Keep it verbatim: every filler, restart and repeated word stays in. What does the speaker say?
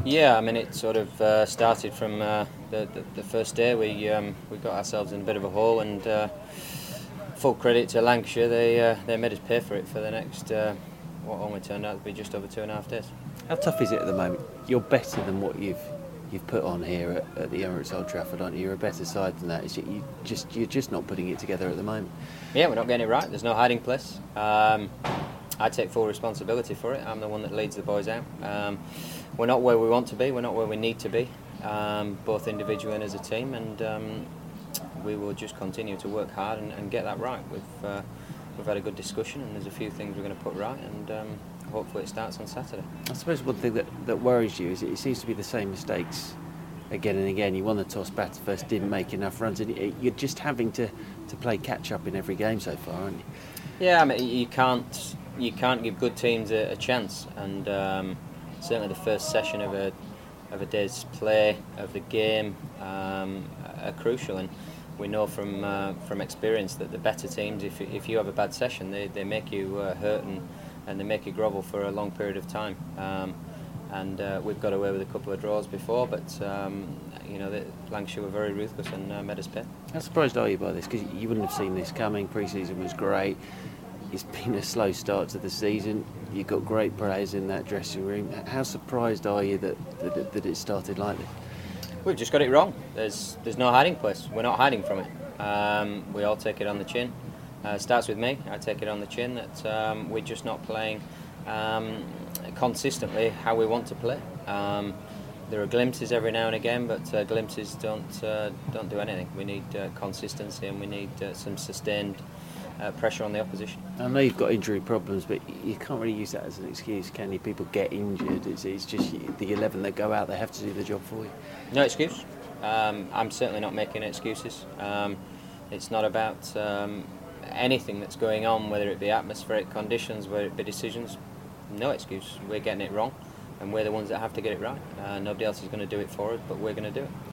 Yeah, I mean it sort of uh, started from uh, the, the the first day. We um, we got ourselves in a bit of a hole, and uh, full credit to Lancashire. They uh, they made us pay for it for the next uh, what only turned out to be just over two and a half days. How tough is it at the moment? You're better than what you've you've put on here at, at the Emirates Old Trafford, aren't you? You're a better side than that. It's ju- you just you're just not putting it together at the moment. Yeah, we're not getting it right. There's no hiding place. Um, I take full responsibility for it. I'm the one that leads the boys out. Um, we're not where we want to be. We're not where we need to be, um, both individually and as a team. And um, we will just continue to work hard and, and get that right. We've uh, we've had a good discussion, and there's a few things we're going to put right, and um, hopefully it starts on Saturday. I suppose one thing that, that worries you is it seems to be the same mistakes again and again. You won the toss, batted first, didn't make enough runs, and you're just having to, to play catch up in every game so far, aren't you? Yeah, I mean you can't you can't give good teams a, a chance, and um, certainly the first session of a of a day's play of the game um, are crucial, and we know from uh, from experience that the better teams, if if you have a bad session, they, they make you uh, hurt and, and they make you grovel for a long period of time. Um, and uh, we've got away with a couple of draws before, but um, you know the, Lancashire were very ruthless and uh, made us pay. How surprised are you by this? Because you wouldn't have seen this coming. Pre-season was great. It's been a slow start to the season. You've got great players in that dressing room. How surprised are you that that, that it started like this? We've just got it wrong. There's there's no hiding place. We're not hiding from it. Um, we all take it on the chin. Uh, it starts with me. I take it on the chin that um, we're just not playing um, consistently how we want to play. Um, there are glimpses every now and again, but uh, glimpses don't uh, don't do anything. We need uh, consistency, and we need uh, some sustained uh, pressure on the opposition. I know you've got injury problems, but you can't really use that as an excuse, can you? People get injured. It's, it's just the eleven that go out, they have to do the job for you. No excuse. Um, I'm certainly not making excuses. Um, it's not about um, anything that's going on, whether it be atmospheric conditions, whether it be decisions. No excuse. We're getting it wrong, and we're the ones that have to get it right. Uh, nobody else is going to do it for us, but we're going to do it.